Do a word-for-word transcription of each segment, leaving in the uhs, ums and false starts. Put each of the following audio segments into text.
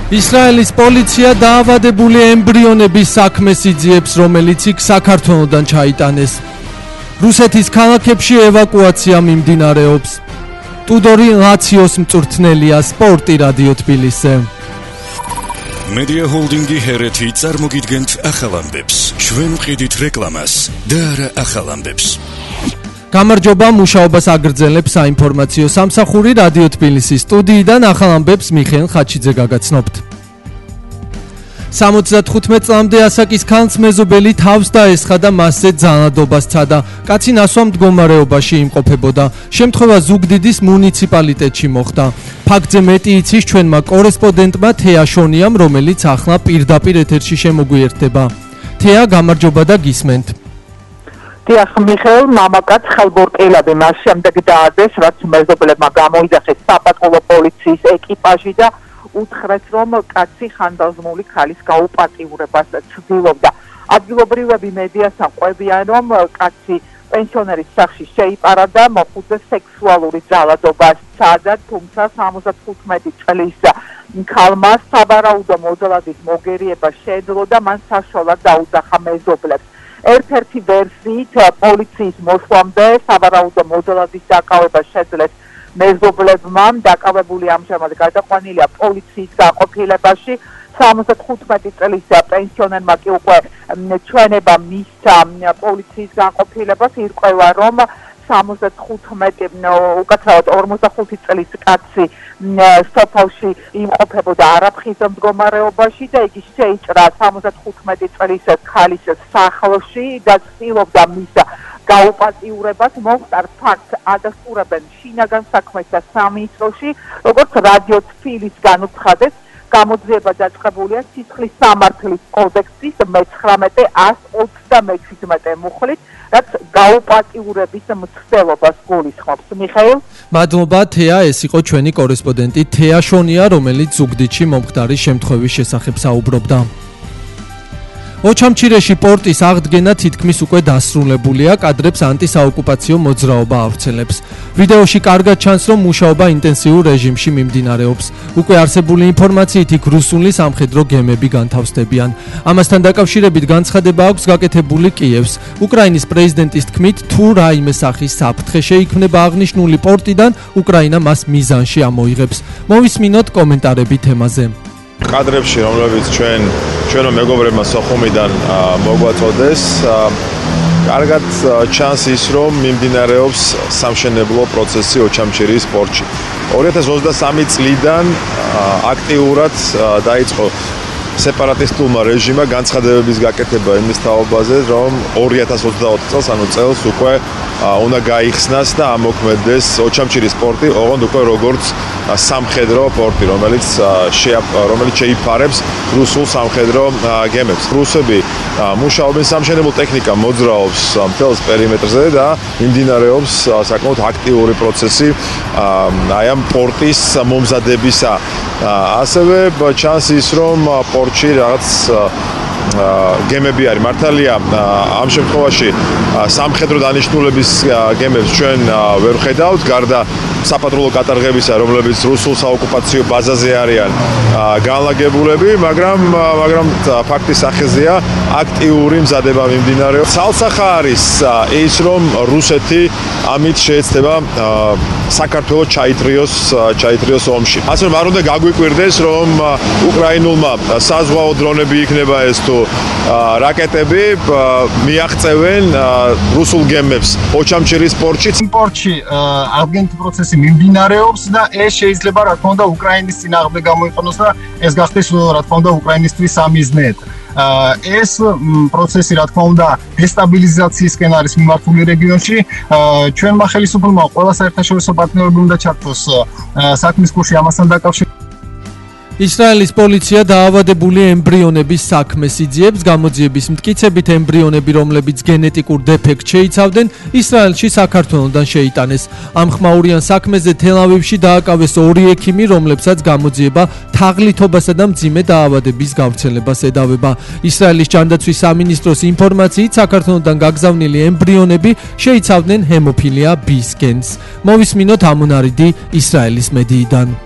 ისრაელის პოლიცია დაავადებული ემბრიონების საქმეს იძიებს, რომელიც იქ საქართველოდან ჩაიტანეს. რუსეთის ქალაქებში ევაკუაცია მიმდინარეობს. ტუდორი ლაციოს მწვრთნელია სპორტი რადიო თბილისზე. Media Holdingi ჰერეთი წარმოგიდგენთ ახალ ამბებს. ჩვენ ვყიდით რეკლამას და არა ახალ ამბებს. გამარჯობა, მუშაობას აგრძელებს საინფორმაციო სამსახური რადიო თბილისის სტუდიიდან ახალ ამბებს მიხეილ ხაჩიძე გაგაცნობთ. სამოცდათხუთმეტ წლამდე ასაკის ქალს მეზობელი თავს დაესხა და მასზე ძალადობას სცადა. კაცი ნასვამ მდგომარეობაში იმყოფებოდა. შემთხვევა ზუგდიდის მუნიციპალიტეტში მოხდა. ფაქტზე მეტი იცის ჩვენმა კორესპონდენტმა თეა შონიამ, რომელიც ახლა პირდაპირ ეთერში შემოგვიერთდება. თეა, გამარჯობა და გისმენთ. დიახ, მიხეილ, მამაკაც ხელბორტელები მას შემდეგ დაადეს, რაც მეზობლებმა გამოიძახეს საპატრულო პოლიციის ეკიპაჟი და უთხრეს, რომ კაცი ხანდაზმული ქალის გაუპატიურებას ცდილობდა. ადგილობრივები მედიას აყვებიან, რომ კაცი პენსიონერის სახლში შეიპარა და მოხუცეს სექსუალური ძალადობა სცადა, თუმცა სამოცდათხუთმეტი წლის ქალმა სავარაუდო მოძალადის მოგერიება შეეძლო და მან საშუალად დაუძახა მეზობლებს. ერთ-ერთი ვერსიით პოლიციის მოსვლამდე სავარაუდო მოძალადის დაკავება შეძლეს მეზობლებმა. დაკავებული ამჟამად გადაყვანილია პოლიციის განყოფილებაში. სამოცდათხუთმეტი წლის პენსიონერმა კი უკვე ჩვენება მისცა პოლიციის განყოფილებას, ირკვევა, რომ სამოცდათხუთმეტი უკაცრავად ორმოცდახუთი წლის კაცი სოფელში იმყოფებოდა არაფხის მდგომარეობაში და იგი შეიჭრა სამოცდათხუთმეტი წლის ქალის სახლში და ცდილობდა მის გაუპატიურებას. მომხდარ ფაქტს ადასტურებენ შინაგან საქმეთა სამინისტროში, როგორც რადიო თბილისგან უცხადეს. გამოძიება დაწყებულია სისხლის სამართლის კოდექსის მეცხრამეტე ას ოცდამეჩვიდმეტე მუხლით, რაც გაუპატიურების მცდელობას გულისხმობს. მიხეილ, მადლობა თეა, ეს იყო ჩვენი კორესპონდენტი თეა შონია, რომელიც ზუგდიდში მომხდარი შემთხვევის შესახებ საუბრობდა. ოჩამჩირეში პორტის აღდგენა თითქმის უკვე დასრულებულია, კადრებს ანტისაოკუპაციო მოძრაობა ავრცელებს. ვიდეოში კარგად ჩანს, რომ მუშაობა ინტენსიურ რეჟიმში მიმდინარეობს. უკვე არსებული ინფორმაციით იქ რუსული სამხედრო გემები განთავსდებიან. ამასთან დაკავშირებით განცხადება აქვს გაკეთებული კიევს. უკრაინის პრეზიდენტის თქმით, თუ რაიმე სახის საფრთხე შეიქმნება აღნიშნული პორტიდან, უკრაინა მას მიზანში ამოიღებს. მოვისმინოთ კომენტარები თემაზე. კადრებში, რომლებიც ჩვენ ჩვენო მეგობრებმა სოხუმიდან მოგვაწოდეს, კარგად ჩანს ის, რომ მიმდინარეობს სამშენებლო პროცესი ოჩამჩირის პორტში. ორი ათას ოცდასამი წლიდან აქტიურად დაიწყო სეპარატისტულმა რეჟიმმა განცხადებების გაკეთება იმის თაობაზე, რომ ორი ათას ოცდაოთხ წელს, ანუ წელს უკვე უნდა გაიხსნას და ამოქმედდეს ოჩამჩირის პორტი, ოღონდ უკვე როგორც სამხედრო პორტი, რომელიც რომელიც შეიფარებს რუსულ სამხედრო გემებს. რუსები მუშაობენ სამშენებლო ტექნიკა მოძრაობს მთელს პერიმეტრზე და მიმდინარეობს საკმაოდ აქტიური პროცესი აი ამ პორტის მომზადებისა. ასევე ჩანს ის, რომ პორტში რაღაც გემები არის. მართალია ამ შემთხვევაში სამხედრო დანიშნულების გემებს ჩვენ ვერ ხედავთ, გარდა საპატრულო კატარღებისა, რომლებიც რუსულ საოკუპაციო ბაზაზე არიან განლაგებულები, მაგრამ მაგრამ ფაქტის სახეზეა აქტიური მზადება მიმდინარეობს. ცალსახა არის ის, რომ რუსეთი ამით შეეცდება საქართველოს ჩაითრიოს ჩაითრიოს ომში. ასე რომ არ უნდა გაგვიკვირდეს, რომ უკრაინულმა საზღვაო დრონები იქნება ეს თუ რაკეტები მიაღწევენ რუსულ გემებს ოჩამჩირის პორტში. პორტში აღდგენითი პროცესი მიმდინარეობს და ეს შეიძლება რა თქმა უნდა უკრაინის წინააღმდეგ გამოიყენოს და ეს გახდეს რა თქმა უნდა უკრაინისთვის სამიზნედ. ეს პროცესი რა თქმა უნდა დესტაბილიზაციისკენ არის მიმართული რეგიონში. ჩვენმა ხელისუფლებმა ყველა საერთაშორისო პარტნიორები უნდა ჩართოს საქმის კურსში ამასთან დაკავშირებით. ისრაელის პოლიცია დაავადებული ემბრიონების საქმეს იძიებს. გამოძიების მტკიცებით ემბრიონები, რომლებიც გენეტიკურ დეფექტს შეიცავდნენ, ისრაელში საქართველოდან შეიტანეს. ამ ხმაურიან საქმეზე თელ-ავივში დააკავეს ორი ექიმი, რომლებსაც გამოძიება თაღლითობასა და მძიმე დაავადების გავრცელებას ედავება. ისრაელის ჯანდაცვის სამინისტროს ინფორმაციით, საქართველოდან გაგზავნილი ემბრიონები შეიცავდნენ ჰემოფილია B-ს გენს. მოვისმინოთ ამონარიდი ისრაელის მედიიდან.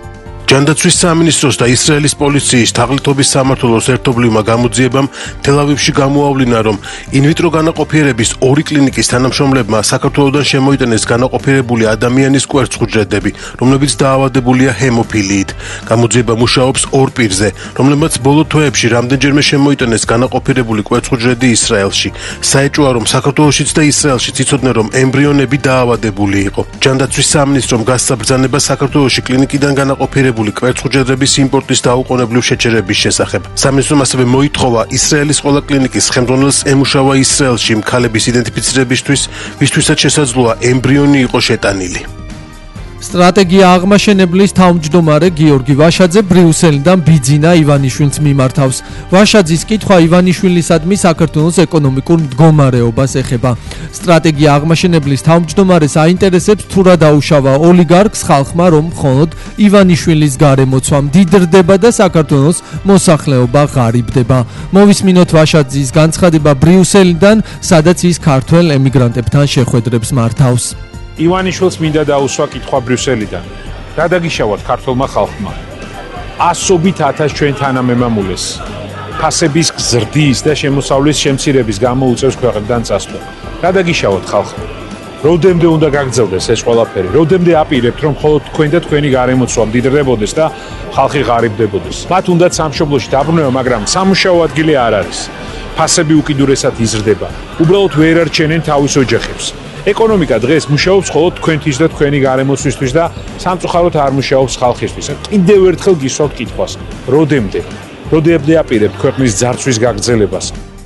ჯანდაცვის სამინისტროს და ისრაელის პოლიციის თაღლითობის სამმართველოს ერთობლივმა გამოძიებამ თელ-ავივში გამოავლინა, რომ ინვიტრო განაყოფიერების ორი კლინიკის თანამშრომლებმა საქართველოდან შემოიტანეს განაყოფიერებული ადამიანის კვერცხუჯრედები, რომლებიც დაავადებულია ჰემოფილიით. გამოძიება მუშაობს ორ პირზე, რომლებმაც ბოლო თვეებში რამდენჯერმე შემოიტანეს განაყოფიერებული კვერცხუჯრედი ისრაელში. საეჭვოა, რომ საქართველოშიც და ისრაელშიც იცოდნენ, რომ ემბრიონები დაავადებული იყო. ჯანდაცვის სამინისტრომ გასცა ბრძანება საქართველოში კლინიკიდან განაყოფიერებული კვერცხუჯრედების იმპორტის დაუყოვნებლივ შეჩერების შესახებ. სამინისტრომ ასევე მოითხოვა ისრაელის ყველა კლინიკის ხელმძღვანელს ემუშავა ისრაელში ქალების იდენტიფიცირებისთვის, ვისთვისაც შესაძლოა ემბრიონი იყო შეტანილი. სტრატეგია აღმაშენებლის თავმჯდომარე გიორგი ვაშაძე ბრიუსელიდან ბიძინა ივანიშვილს მიმართავს. ვაშაძის კითხვა ივანიშვილისადმი საქართველოს ეკონომიკურ მდგომარეობას ეხება. სტრატეგია აღმაშენებლის თავმჯდომარეს აინტერესებს თუ რა დაუშავა ოლიგარქს ხალხმა, რომ მხოლოდ ივანიშვილის გარემოცვა მდიდრდება და საქართველოს მოსახლეობა ღარიბდება. მოვისმინოთ ვაშაძის განცხადება ბრიუსელიდან, სადაც ის ქართველ ემიგრანტებთან შეხვედრებს მართავს. ივანიშვილს მინდა დაუსვა კითხვა ბრიუსელიდან. რა დაგიშავათ ქართულმა ხალხმა? ასობით ათას ჩვენ თანამემამულეს ფასების გზრდის და შემოსავლის შემცირების გამო უწევს ქვეყნიდან წასვლა. რა დაგიშავათ ხალხმა? როდემდე უნდა გაგრძელდეს ეს ყველაფერი? როდემდე აპირებთ, რომ მხოლოდ თქვენ და თქვენი გარემოცვა მდიდრდებოდეს და ხალხი ღარიბდებოდეს? მათ უნდათ სამშობლოში დაბრუნება, მაგრამ სამუშაო ადგილი არ არის. ფასები უკიდურესად იზრდება. უბრალოდ ვერ არჩენენ თავის ოჯახებს. ეკონომიკა დღეს მუშაობს მხოლოდ თქვენთვის და თქვენი გარემოცვისთვის და სამწუხაროდ არ მუშაობს ხალხისთვის. კიდევ ერთხელ გისვათ კითხვას. როდემდე? როდემდე აპირებთ ქვეყნის ძარცვის გაგრძელებას?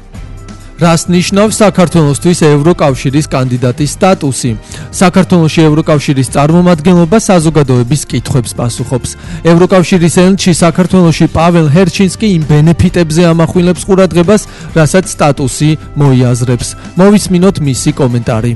რას ნიშნავს საქართველოსთვის ევროკავშირის კანდიდატის სტატუსი? საქართველოში ევროკავშირის წარმომადგენლობა საზოგადოების კითხვებს პასუხობს. ევროკავშირის ელჩი საქართველოში პაվել ჰერჩინსკი იმ ბენეფიტებზე ამახვილებს ყურადღებას, რასაც სტატუსი მოიაზრებს. მოვისმინოთ მისი კომენტარი.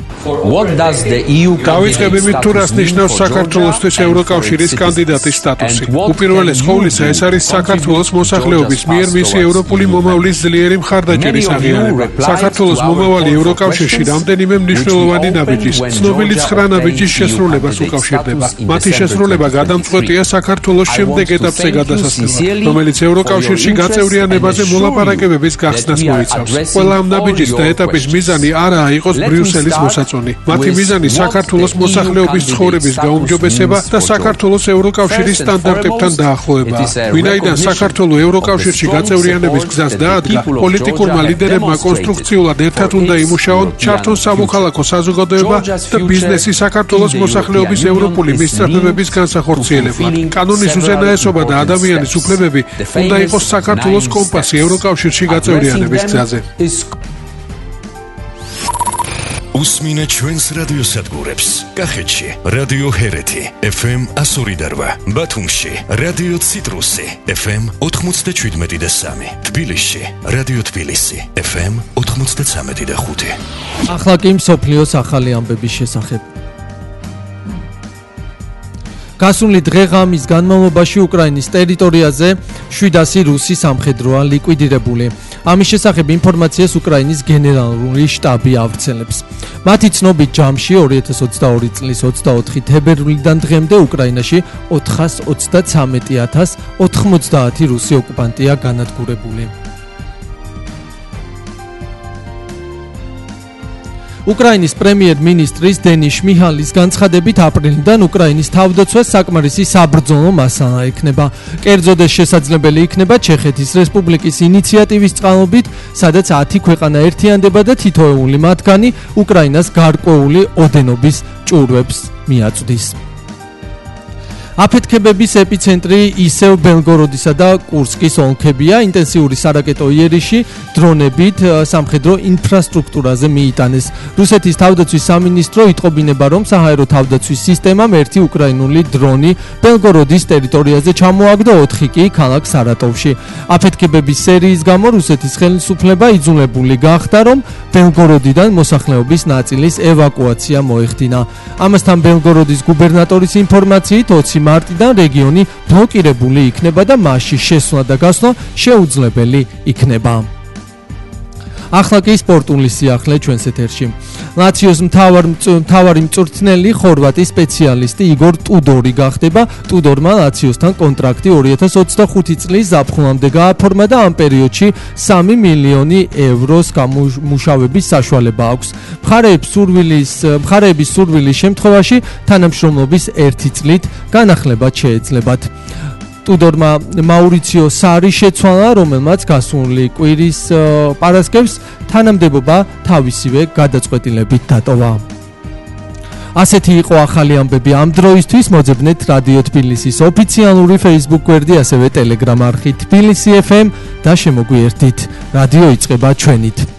დავიწყებებით თუ რას ნიშნავს საქართველოსთვის ევროკავშირის კანდიდატის სტატუსი. უპირველეს ყოვლისა ეს არის საქართველოს მოსახლეობის მიერ მისი ევროპული მომავლის ძლიერი მხარდაჭერის აღიარება. საქართველოს მომავალი ევროკავშირში რამდენიმე მნიშვნელოვანი ნაბიჯის, ცნობილი ცხრა ნაბიჯის შესრულებას უკავშირდება. მათი შესრულება გადამწყვეტია საქართველოს შემდეგ ეტაპზე გადასასვლელად, რომელიც ევროკავშირში გაწევრიანებაზე მოლაპარაკებების გახსნას მოიცავს. ყველა ამ ნაბიჯის და ეტაპის მიზანი არაა იყოს ბრიუსელის მოსაწვევი. მათი მიზანი საქართველოს მოსახლეობის ცხოვრების გაუმჯობესება და საქართველოს ევროკავშირის სტანდარტებთან დაახლოებაა. ვინაიდან საქართველო ევროკავშირში გაწევრიანების გზას დაადგა, პოლიტიკურმა ლიდერებმა კონსტრუქციულად ერთად უნდა იმუშაონ, ჩართონ სამოქალაქო საზოგადოება და ბიზნესი საქართველოს მოსახლეობის ევროპული მისწრაფებების განსახორციელებლად. კანონის უზენაესობა და ადამიანის უფლებები უნდა იყოს საქართველოს კომპასი ევროკავშირში გაწევრიანების გზაზე. უსმინე ჩვენს რადიოსადგურებს. კახეთში რადიო ჰერეთი ეფ ემ εκατო ორი და რვა, ბათუმში რადიო ციტრუსი ეფ ემ ოთხმოცდაშვიდმეტი და სამი, თბილისში რადიო თბილისი ეფ ემ ოთხმოცდაცამეტი და ხუთი. ახლა კი მსოფლიოს ახალი ამბების შესახებ. გასული დღე-ღამის განმავლობაში უკრაინის ტერიტორიაზე შვიდასი რუსი სამხედროა ლიკვიდირებული. ამის შესახებ ინფორმაციას უკრაინის გენერალური შტაბი ავრცელებს. მათი ცნობით ჯამში ორი ათას ოცდაორი წლის ოცდაოთხი თებერვლიდან დღემდე უკრაინაში ოთხას ოცდაცამეტი ათას ოთხმოცდაათი რუსი ოკუპანტია განადგურებული. უკრაინის პრემიერ-მინისტრის დენის შმიჰალის განცხადებით აპრილიდან უკრაინის თავდაცვას საკმარისი საბრძოლო მასალა ექნება. კერძოდ ეს შესაძლებელი იქნება ჩეხეთის რესპუბლიკის ინიციატივის წყალობით, სადაც ათი ქვეყანა ერთიანდება და თითოეული მათგანი უკრაინას გარკვეული ოდენობის ჭურვებს მიაწვდის. აფეთქებების ეპიცენტრი ისევ ბელგოროდისა და კურსკის ოლქებია. ინტენსიური სარაკეტო იერიში დრონებით სამხედრო ინფრასტრუქტურაზე მიიტანეს. რუსეთის თავდაცვის სამინისტრო იტყობინება, რომ საჰაერო თავდაცვის სისტემამ ერთი უკრაინული დრონი ბელგოროდის ტერიტორიაზე ჩამოაგდო, ოთხი კი ქალაქ სარატოვში. აფეთქებების სერიის გამო რუსეთის ხელისუფლება იძულებული გახდა, რომ ბელგოროდიდან მოსახლეობის ნაწილის ევაკუაცია მოეხდინა. ამასთან ბელგოროდის გუბერნატორის ინფორმაციით ოცი მარტიდან რეგიონი ბლოკირებული იქნება და მასში შესვლა და გასვლა შეუძლებელი იქნება. ახლა კი სპორტული სიახლე ჩვენს ეთერში. ლაციოს მთავარ მთავარი მწვრთნელი ხორვატიის სპეციალისტი იგორ ტუდორი გახდება. ტუდორმა ლაციოსთან კონტრაქტი ორი ათას ოცდახუთი წლის ზაფხულამდე გააფორმა და ამ პერიოდში სამი მილიონი ევროს გამუშავების საშუალება აქვს. მხარეების სურვილის მხარეების სურვილის შემთხვევაში თანამშრომლობის ერთი წლით განახლებაც შეეძლებათ. ტუდორმა მაურიციო სარი შეცვალა, რომელმაც გასული კვირის პარასკევს თანამდებობა თავისივე გადაწყვეტილებით დატოვა. ასეთი იყო ახალი ამბები ამ დროისთვის. მოძებნეთ რადიო თბილისის ოფიციალური Facebook გვერდი, ასევე Telegram არხი თბილისი ეფ ემ და შემოგვიერთდით. რადიო იწყება ჩვენით.